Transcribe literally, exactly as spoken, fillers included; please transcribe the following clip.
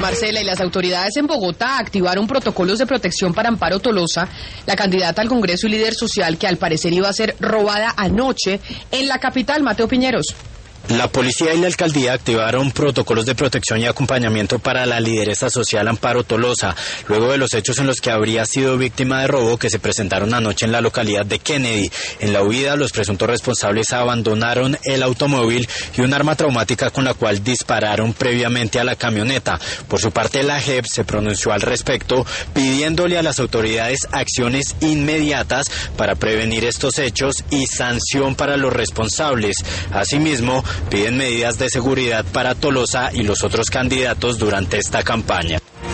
Marcela, y las autoridades en Bogotá activaron protocolos de protección para Amparo Tolosa, la candidata al Congreso y líder social que al parecer iba a ser robada anoche en la capital. Mateo Piñeros. La policía y la alcaldía activaron protocolos de protección y acompañamiento para la lideresa social Amparo Tolosa, luego de los hechos en los que habría sido víctima de robo que se presentaron anoche en la localidad de Kennedy. En la huida, los presuntos responsables abandonaron el automóvil y un arma traumática con la cual dispararon previamente a la camioneta. Por su parte, la J E P se pronunció al respecto, pidiéndole a las autoridades acciones inmediatas para prevenir estos hechos y sanción para los responsables. Asimismo, piden medidas de seguridad para Tolosa y los otros candidatos durante esta campaña.